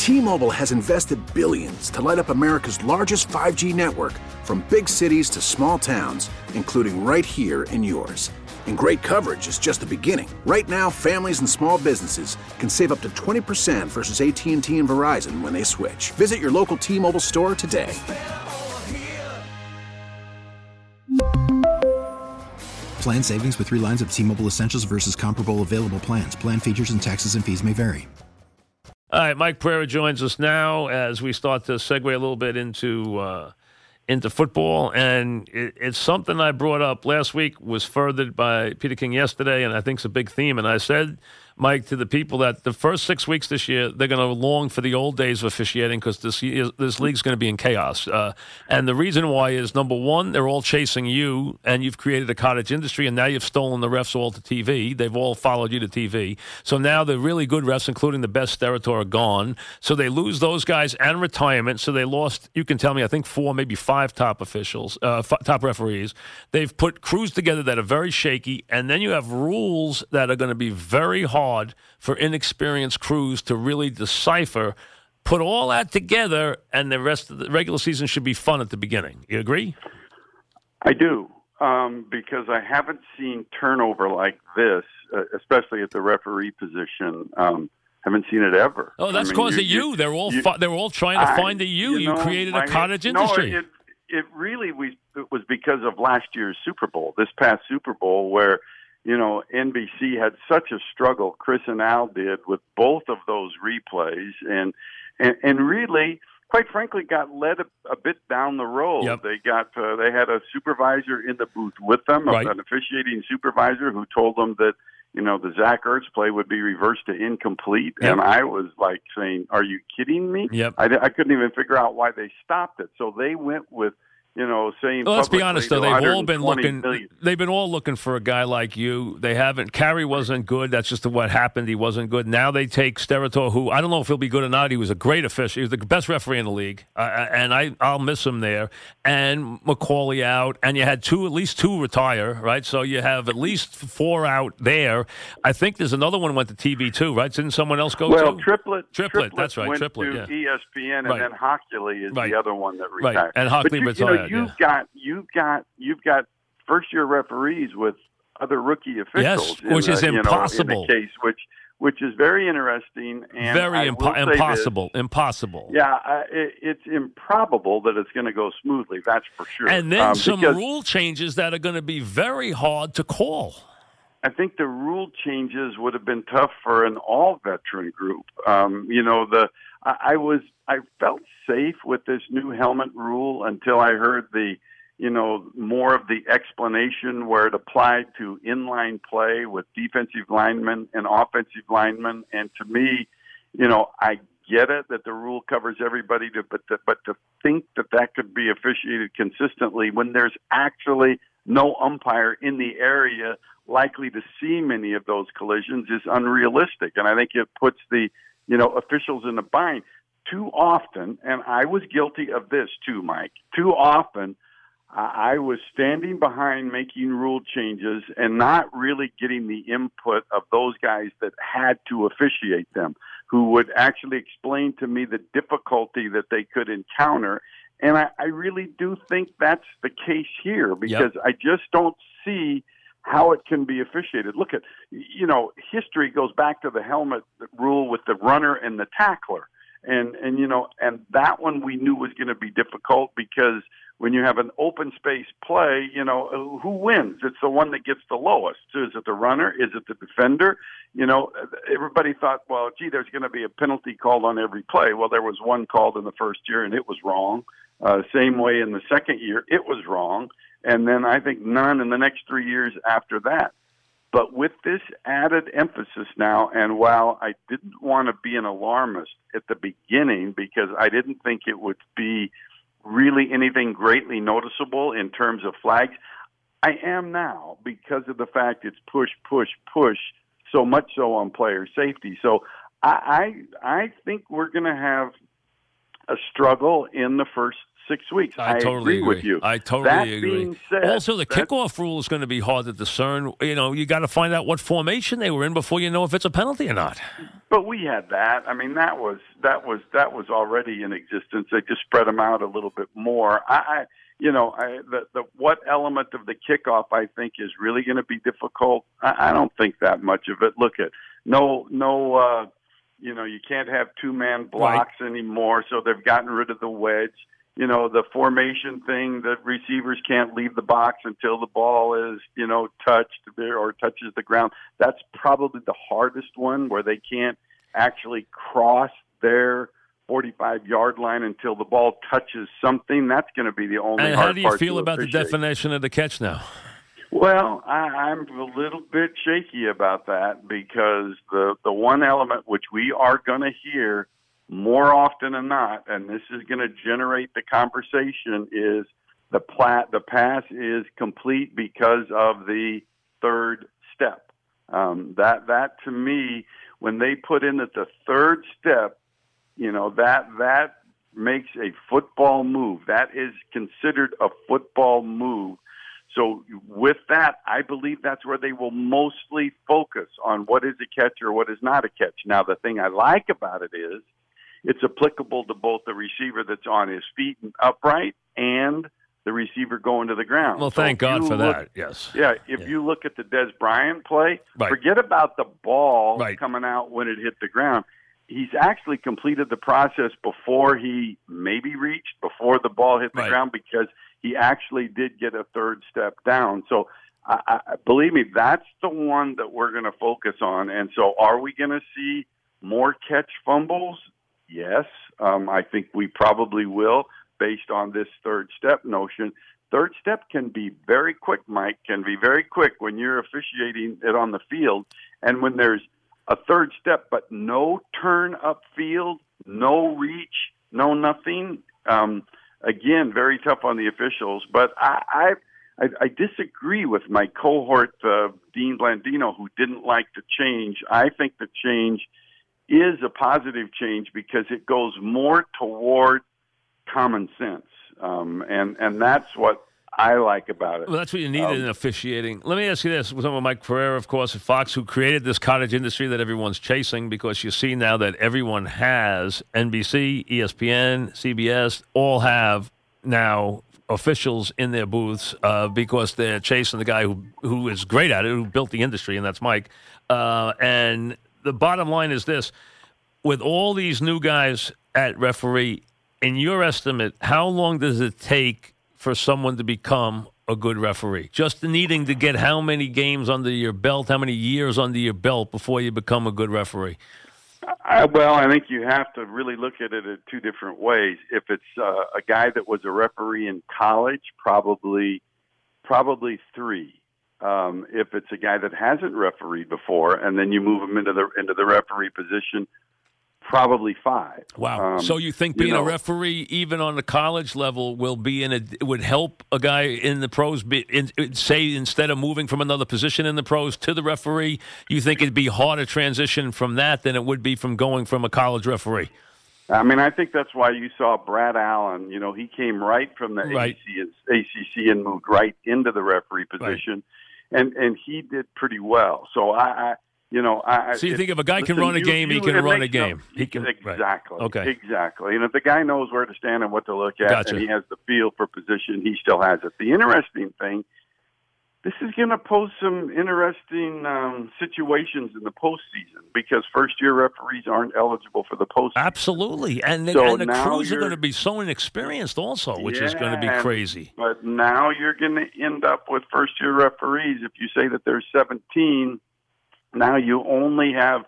T-Mobile has invested billions to light up America's largest 5G network, from big cities to small towns, including right here in yours. And great coverage is just the beginning. Right now, families and small businesses can save up to 20% versus AT&T and Verizon when they switch. Visit your local T-Mobile store today. Plan savings with 3 lines of T-Mobile Essentials versus comparable available plans. Plan features and taxes and fees may vary. All right, Mike Pereira joins us now as we start to segue a little bit into football, and it's something I brought up last week, was furthered by Peter King yesterday, and I think it's a big theme. And I said, Mike, to the people that the first 6 weeks this year, they're going to long for the old days of officiating because this league's going to be in chaos. And the reason why is, number one, they're all chasing you, and you've created a cottage industry, and now you've stolen the refs all to TV. They've all followed you to TV. So now the really good refs, including the best Steratore, are gone. So they lose those guys and retirement. So they lost, you can tell me, I think 4, maybe 5 top officials, top referees. They've put crews together that are very shaky, and then you have rules that are going to be very hard for inexperienced crews to really decipher. Put all that together, and the rest of the regular season should be fun at the beginning. You agree? I do, because I haven't seen turnover like this, especially at the referee position. Haven't seen it ever. Oh, that's because of you. They're all trying to find you. You created a cottage industry. It really was because of last year's Super Bowl, this past Super Bowl, where NBC had such a struggle, Chris and Al did, with both of those replays, and really, quite frankly, got led a bit down the road. Yep. They had a supervisor in the booth with them, right, an officiating supervisor who told them that the Zach Ertz play would be reversed to incomplete, yep, and I was like saying, "Are you kidding me?" Yep. I couldn't even figure out why they stopped it, so they went with saying. Well, let's be honest, though. They've all been looking. Million. They've been all looking for a guy like you. They haven't. Carey wasn't good. That's just what happened. He wasn't good. Now they take Steratore, who I don't know if he'll be good or not. He was a great official. He was the best referee in the league, and I'll miss him there. And McCauley out, and you had at least two retire, right? So you have at least 4 out there. I think there's another one went to TV too, right? Didn't someone else go to? Well, Triplett. That's right. Went Triplett, to ESPN, right, and then Hockley is right, the other one that retired. Right, and Hockley retired. You've got first-year referees with other rookie officials, yes, which is impossible. In the case, which is very interesting and very impossible. Impossible. Yeah, it's improbable that it's going to go smoothly. That's for sure. And then some rule changes that are going to be very hard to call. I think the rule changes would have been tough for an all-veteran group. I felt safe with this new helmet rule until I heard more of the explanation where it applied to inline play with defensive linemen and offensive linemen. And to me, I get it that the rule covers everybody, but to think that could be officiated consistently when there's actually no umpire in the area likely to see many of those collisions is unrealistic. And I think it puts the, officials in a bind. Too often, and I was guilty of this too, Mike, too often I was standing behind making rule changes and not really getting the input of those guys that had to officiate them, who would actually explain to me the difficulty that they could encounter. And I really do think that's the case here, because I just don't see how it can be officiated. Look at, history goes back to the helmet rule with the runner and the tackler. And that one we knew was going to be difficult, because when you have an open space play, who wins? It's the one that gets the lowest. So is it the runner? Is it the defender? Everybody thought, well, gee, there's going to be a penalty called on every play. Well, there was one called in the first year, and it was wrong. Same way in the second year, it was wrong. And then I think none in the next 3 years after that. But with this added emphasis now, and while I didn't want to be an alarmist at the beginning because I didn't think it would be really anything greatly noticeable in terms of flags, I am now, because of the fact it's push, push, push, so much so on player safety. So I think we're going to have a struggle in the first 6 weeks. I totally agree with you. I totally agree. Being said, also, the kickoff rule is going to be hard to discern. You got to find out what formation they were in before you know if it's a penalty or not. But we had that. I mean, that was already in existence. They just spread them out a little bit more. What element of the kickoff I think is really going to be difficult? I don't think that much of it. Look at you can't have 2-man blocks anymore, so they've gotten rid of the wedge. The formation thing, that receivers can't leave the box until the ball is, touched or touches the ground. That's probably the hardest one, where they can't actually cross their 45-yard line until the ball touches something. That's going to be the only hard part. And how do you feel about the definition of the catch now? Well, I'm a little bit shaky about that, because the one element which we are going to hear more often than not, and this is going to generate the conversation, is the pass is complete because of the third step. That to me, when they put in that the third step, that makes a football move. That is considered a football move. So with that, I believe that's where they will mostly focus on what is a catch or what is not a catch. Now, the thing I like about it is it's applicable to both the receiver that's on his feet and upright and the receiver going to the ground. Well, thank God for that, yes. Yeah, if you look at the Des Bryant play, forget about the ball coming out when it hit the ground. He's actually completed the process before he maybe reached, before the ball hit the ground, because he actually did get a third step down. So, believe me, that's the one that we're going to focus on. And so are we going to see more catch fumbles? Yes, I think we probably will, based on this third step notion. Third step can be very quick, Mike, can be very quick when you're officiating it on the field. And when there's a third step, but no turn upfield, no reach, no nothing. Again, very tough on the officials. But I disagree with my cohort, Dean Blandino, who didn't like the change. I think the change is a positive change because it goes more toward common sense. And that's what I like about it. Well, that's what you needed in officiating. Let me ask you this. We're talking about Mike Pereira, of course, at Fox, who created this cottage industry that everyone's chasing, because you see now that everyone has NBC, ESPN, CBS, all have now officials in their booths because they're chasing the guy who is great at it, who built the industry, and that's Mike. And the bottom line is this. With all these new guys at referee, in your estimate, how long does it take for someone to become a good referee? Just needing to get how many games under your belt, how many years under your belt before you become a good referee? I think you have to really look at it in two different ways. If it's a guy that was a referee in college, probably 3. If it's a guy that hasn't refereed before, and then you move him into the referee position, probably 5. Wow. So you think being a referee, even on the college level, would help a guy in the pros, say instead of moving from another position in the pros to the referee, you think it'd be harder transition from that than it would be from going from a college referee? I mean, I think that's why you saw Brad Allen. He came right from the ACC and moved right into the referee position, and he did pretty well. So So you think if a guy can run a game, he can run a game. He can exactly. Okay. Exactly. And if the guy knows where to stand and what to look at, and he has the feel for position, he still has it. The interesting thing, this is going to pose some interesting situations in the postseason, because first-year referees aren't eligible for the postseason. Absolutely, and the crews are going to be so inexperienced also, which is going to be crazy. But now you're going to end up with first-year referees. If you say that there's 17. Now you only have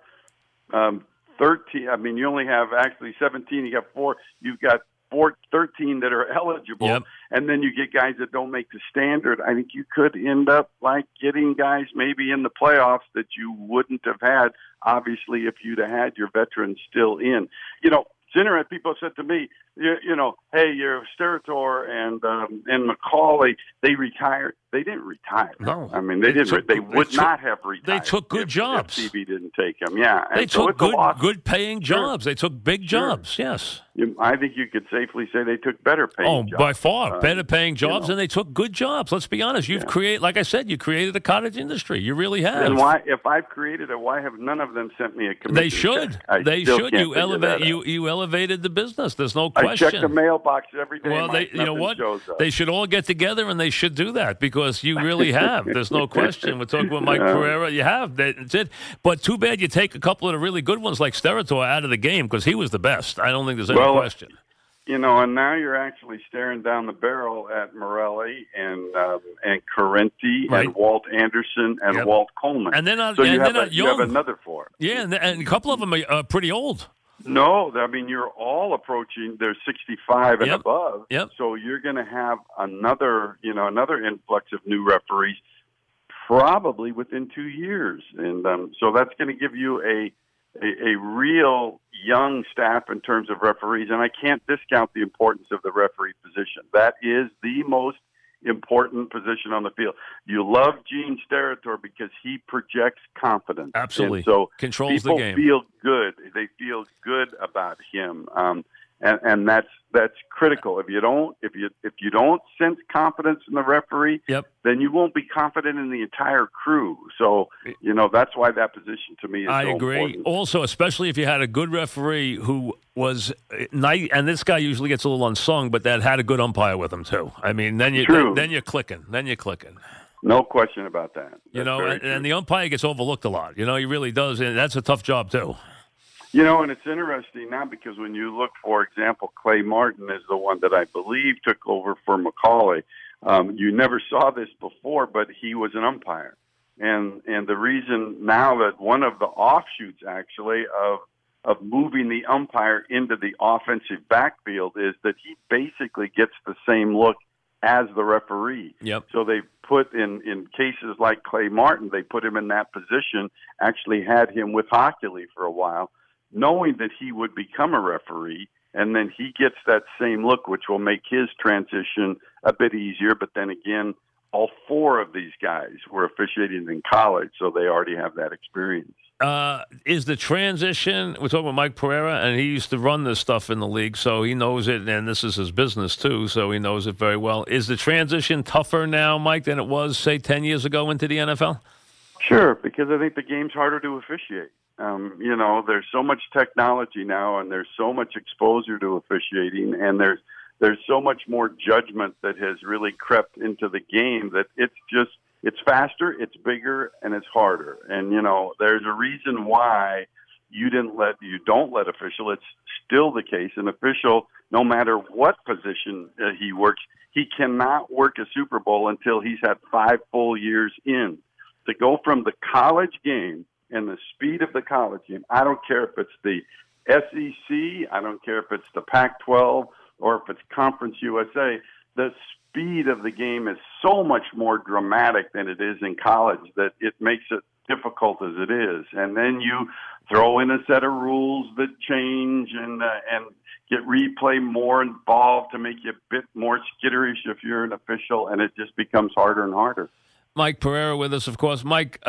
13. I mean, you only have actually 17. You got 4. You've got 13 that are eligible, and then you get guys that don't make the standard. I think you could end up like getting guys maybe in the playoffs that you wouldn't have had, obviously, if you'd have had your veterans still in. It's interesting. People said to me, hey, you're Steratore and McCauley, they retired. They didn't retire. No, I mean they didn't. They would not have retired. They took good jobs. If CB didn't take them. Yeah, they took good paying jobs. They took big jobs. Yes. I think you could safely say they took better paying jobs. By far. Better paying jobs, and they took good jobs. Let's be honest. You've created, like I said, you created a cottage industry. You really have. And why, if I've created it, why have none of them sent me a commission? They should. They should. You elevated the business. There's no question. I check the mailbox every day. Well, you know what? They should all get together and they should do that because you really have. There's no question. We're talking about Mike Pereira. You have. That's it. But too bad you take a couple of the really good ones like Steratore out of the game because he was the best. I don't think there's any question. You know, and now you're actually staring down the barrel at Morelli and Correnti and Walt Anderson and Walt Coleman. And then you have another four. Yeah, and a couple of them are pretty old. No, I mean, you're all approaching, they're 65 and above. Yep. So you're going to have another influx of new referees probably within 2 years. And so that's going to give you a real young staff in terms of referees. And I can't discount the importance of the referee position. That is the most important position on the field. You love Gene Steratore because he projects confidence. Absolutely. And so controls the game. People feel good. They feel good about him. And that's critical. If you don't sense confidence in the referee, then you won't be confident in the entire crew. So, that's why that position to me is so important. Also, especially if you had a good referee who was nice, and this guy usually gets a little unsung, but that had a good umpire with him too. I mean, then you're clicking. No question about that. And the umpire gets overlooked a lot. He really does, and that's a tough job too. And it's interesting now because when you look, for example, Clay Martin is the one that I believe took over for McCauley. You never saw this before, but he was an umpire. And the reason now that one of the offshoots actually of moving the umpire into the offensive backfield is that he basically gets the same look as the referee. Yep. So they put in cases like Clay Martin, they put him in that position, actually had him with Hockley for a while, knowing that he would become a referee, and then he gets that same look, which will make his transition a bit easier. But then again, all four of these guys were officiating in college, so they already have that experience. Is the transition, we're talking about Mike Pereira, and he used to run this stuff in the league, so he knows it, and this is his business too, so he knows it very well. Is the transition tougher now, Mike, than it was, say, 10 years ago into the NFL? Sure, because I think the game's harder to officiate. There's so much technology now, and there's so much exposure to officiating, and there's so much more judgment that has really crept into the game that it's faster, it's bigger, and it's harder. And there's a reason why you don't let official. It's still the case. An official, no matter what position he works, he cannot work a Super Bowl until he's had 5 full years in. To go from the college game and the speed of the college game, I don't care if it's the SEC, I don't care if it's the Pac-12 or if it's Conference USA, the speed of the game is so much more dramatic than it is in college that it makes it difficult as it is. And then you throw in a set of rules that change and get replay more involved to make you a bit more skitterish if you're an official, and it just becomes harder and harder. Mike Pereira with us, of course. Mike,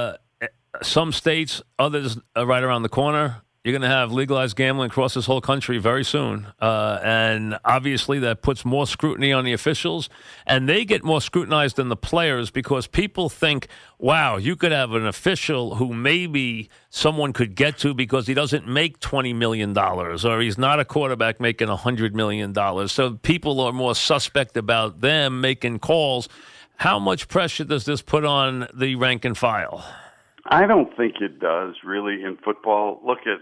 some states, others are right around the corner. You're going to have legalized gambling across this whole country very soon. And obviously that puts more scrutiny on the officials. And they get more scrutinized than the players because people think, wow, you could have an official who maybe someone could get to because he doesn't make $20 million or he's not a quarterback making $100 million. So people are more suspect about them making calls. How much pressure does this put on the rank and file? I don't think it does, really, in football. Look at,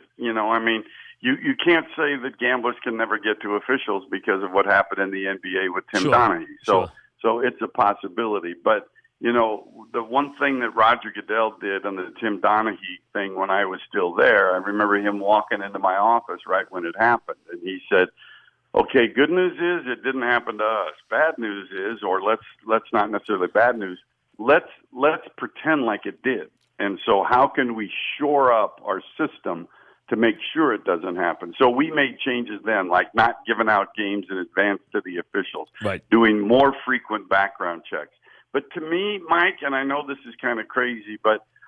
you can't say that gamblers can never get to officials because of what happened in the NBA with Tim Donaghy. So it's a possibility. But, the one thing that Roger Goodell did on the Tim Donaghy thing when I was still there, I remember him walking into my office right when it happened. And he said, okay, good news is it didn't happen to us. Bad news is, or let's not necessarily bad news, let's pretend like it did. And so how can we shore up our system to make sure it doesn't happen? So we made changes then, like not giving out games in advance to the officials, doing more frequent background checks. But to me, Mike, and I know this is kind of crazy, but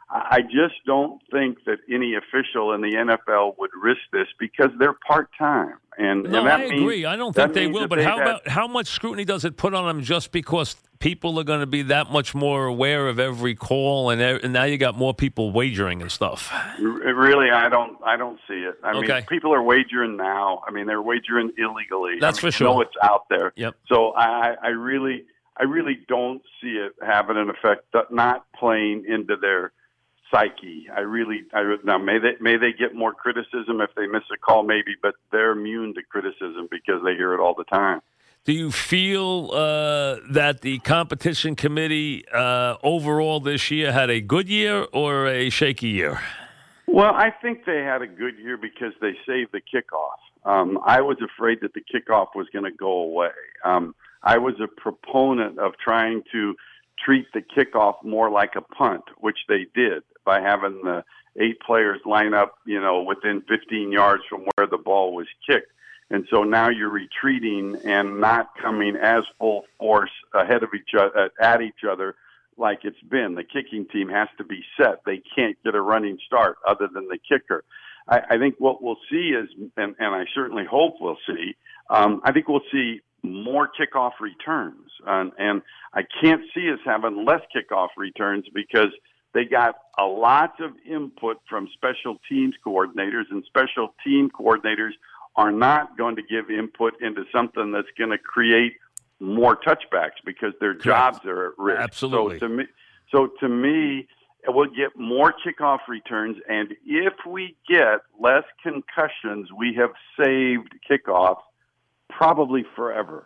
I just don't think that any official in the NFL would risk this because they're part-time. And I agree. I don't think they will. But how much scrutiny does it put on them just because people are going to be that much more aware of every call, and now you got more people wagering and stuff? Really, I don't see it. I mean, people are wagering now. I mean, they're wagering illegally. That's for sure. I know it's out there. Yep. So I really don't see it having an effect, not playing into their psyche. Now may they get more criticism if they miss a call, maybe, but they're immune to criticism because they hear it all the time. Do you feel that the competition committee overall this year had a good year or a shaky year? Well, I think they had a good year because they saved the kickoff. I was afraid that the kickoff was going to go away. I was a proponent of trying to treat the kickoff more like a punt, which they did by having the 8 players line up, within 15 yards from where the ball was kicked. And so now you're retreating and not coming as full force ahead of each other, at each other like it's been. The kicking team has to be set. They can't get a running start other than the kicker. I think what we'll see is, and I certainly hope we'll see, I think we'll see more kickoff returns. And I can't see us having less kickoff returns because they got a lot of input from special teams coordinators, and special team coordinators are not going to give input into something that's going to create more touchbacks because their jobs are at risk. Absolutely. So to me, we'll get more kickoff returns, and if we get less concussions, we have saved kickoffs probably forever.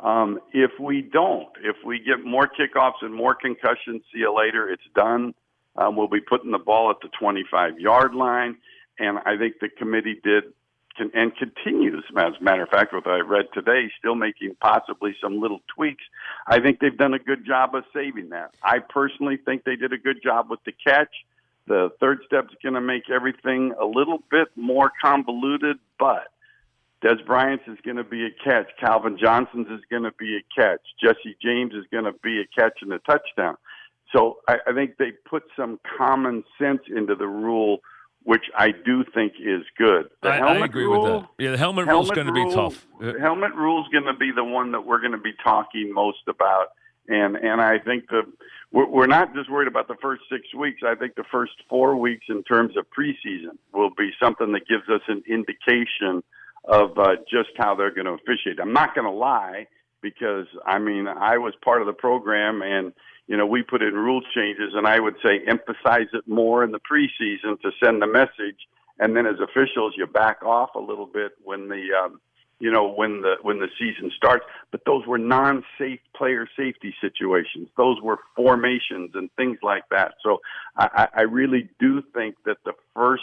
If we don't, if we get more kickoffs and more concussions, see you later, it's done. We'll be putting the ball at the 25-yard line, and I think the committee and continues, as a matter of fact, what I read today, still making possibly some little tweaks. I think they've done a good job of saving that. I personally think they did a good job with the catch. The third step's going to make everything a little bit more convoluted, but Des Bryant's is going to be a catch. Calvin Johnson's is going to be a catch. Jesse James is going to be a catch and a touchdown. So I think they put some common sense into the rule, which I do think is good. I agree with that. Yeah, the helmet rule is going to be tough. The helmet rule is going to be the one that we're going to be talking most about. And I think we're not just worried about the first 6 weeks. I think the first 4 weeks in terms of preseason will be something that gives us an indication of just how they're going to officiate. I'm not going to lie because, I was part of the program and, we put in rule changes, and I would say emphasize it more in the preseason to send the message. And then as officials, you back off a little bit when when the season starts. But those were non-safe player safety situations. Those were formations and things like that. So I really do think that the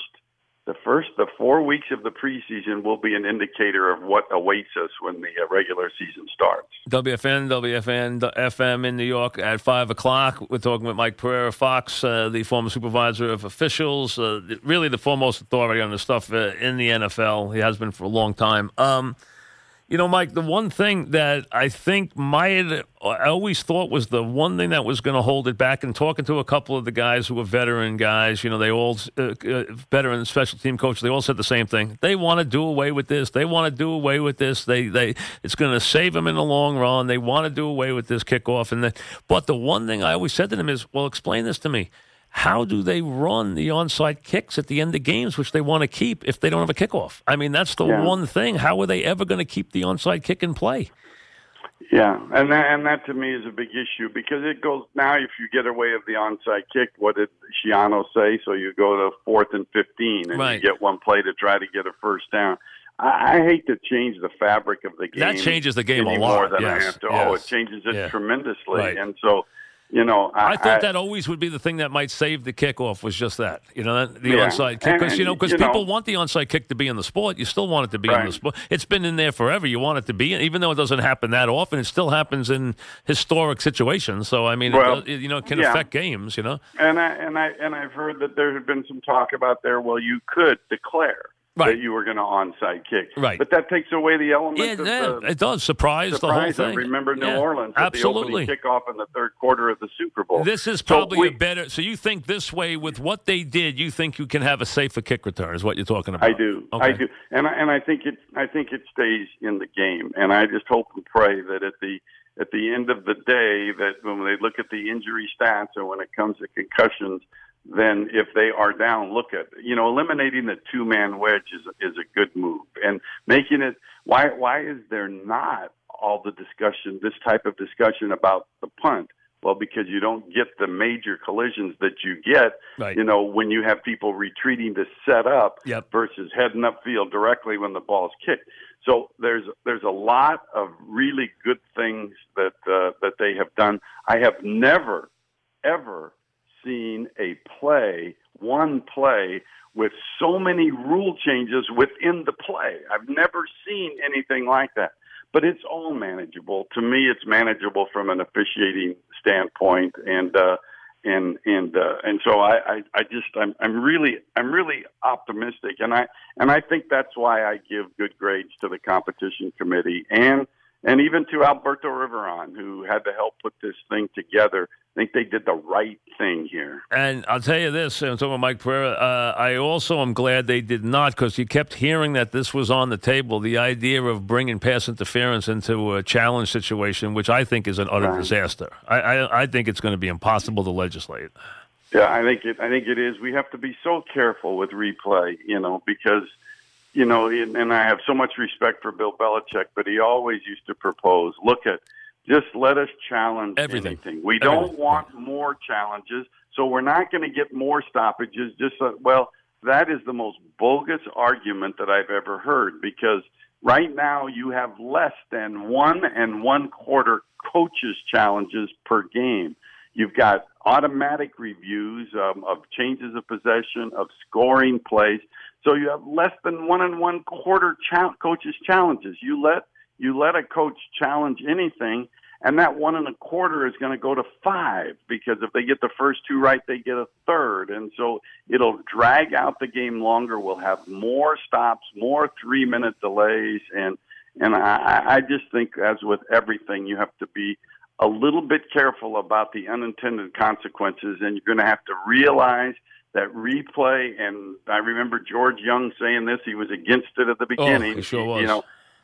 4 weeks of the preseason will be an indicator of what awaits us when the regular season starts. WFN, FM in New York at 5 o'clock. We're talking with Mike Pereira Fox, the former supervisor of officials, really the foremost authority on the stuff in the NFL. He has been for a long time. Mike, the one thing that I think I always thought was the one thing that was going to hold it back, and talking to a couple of the guys who were veteran guys, they all, veteran special team coaches, they all said the same thing. They want to do away with this. They want to do away with this. It's going to save them in the long run. They want to do away with this kickoff. But the one thing I always said to them is, well, explain this to me. How do they run the onside kicks at the end of games, which they want to keep, if they don't have a kickoff? That's the one thing. How are they ever going to keep the onside kick in play? Yeah, and that to me is a big issue because it goes now. If you get away with the onside kick, what did Schiano say? So you go to 4th and 15, and you get one play to try to get a first down. I hate to change the fabric of the game. That changes the game a lot. More than I have to. Yes. It changes it tremendously, right. And so. I thought that always would be the thing that might save the kickoff was just that, the onside kick. Because people want the onside kick to be in the sport. You still want it to be in the sport. It's been in there forever. You want it to be, even though it doesn't happen that often, it still happens in historic situations. So, it can affect games, And I've heard that there had been some talk about you could declare that you were going to onside kick. Right. But that takes away the element of it does surprise the whole thing. Remember New Orleans at the opening kickoff in the third quarter of the Super Bowl. This is probably a better. So you think this way with what they did, you think you can have a safer kick return is what you're talking about? I do. Okay. I do. And I think it stays in the game. And I just hope and pray that at the end of the day, that when they look at the injury stats and when it comes to concussions, then if they are down, look at, eliminating the two-man wedge is a good move. And making it, why is there not all the discussion, this type of discussion about the punt? Well, because you don't get the major collisions that you get, when you have people retreating to set up versus heading upfield directly when the ball's kicked. So there's a lot of really good things that they have done. I have never, ever seen one play with so many rule changes within the play. I've never seen anything like that. But it's all manageable. To me, it's manageable from an officiating standpoint, and so I'm really optimistic, and I think that's why I give good grades to the competition committee and even to Alberto Riveron, who had to help put this thing together. I think they did the right thing here. And I'll tell you this, I'm talking about Mike Pereira, I also am glad they did not, because you kept hearing that this was on the table, the idea of bringing pass interference into a challenge situation, which I think is an utter disaster. I think it's going to be impossible to legislate. Yeah, I think it is. We have to be so careful with replay, because and I have so much respect for Bill Belichick, but he always used to propose, just let us challenge anything. We don't want more challenges, so we're not going to get more stoppages. That is the most bogus argument that I've ever heard, because right now you have less than 1 1/4 coaches' challenges per game. You've got automatic reviews of changes of possession, of scoring plays. So you have less than 1 1/4 coaches' challenges. You let a coach challenge anything, and that 1 1/4 is going to go to 5, because if they get the first 2 right, they get a third. And so it'll drag out the game longer. We'll have more stops, more 3-minute delays. And I just think, as with everything, you have to be a little bit careful about the unintended consequences, and you're going to have to realize that replay, and I remember George Young saying this, he was against it at the beginning. Oh, he sure was.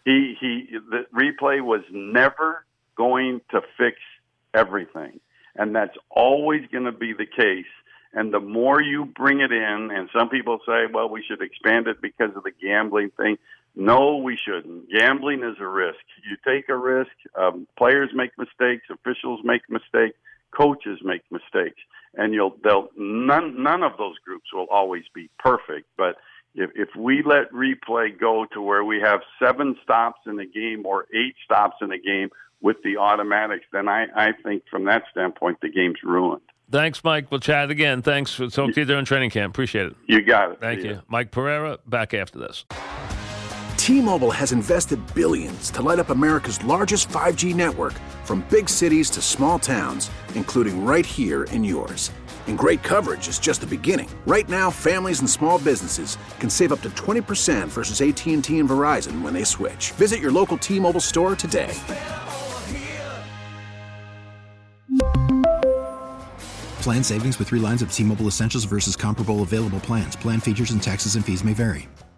The replay was never going to fix everything, and that's always going to be the case. And the more you bring it in, and some people say, well, we should expand it because of the gambling thing. No, we shouldn't. Gambling is a risk. You take a risk. Players make mistakes. Officials make mistakes. Coaches make mistakes. And none of those groups will always be perfect. But if we let replay go to where we have 7 stops in a game or 8 stops in a game with the automatics, then I think from that standpoint the game's ruined. Thanks, Mike. We'll chat again. Thanks for talking to you during training camp. Appreciate it. You got it. Thank you. Mike Pereira, back after this. T-Mobile has invested billions to light up America's largest 5G network, from big cities to small towns, including right here in yours. And great coverage is just the beginning. Right now, families and small businesses can save up to 20% versus AT&T and Verizon when they switch. Visit your local T-Mobile store today. Plan savings with 3 lines of T-Mobile Essentials versus comparable available plans. Plan features and taxes and fees may vary.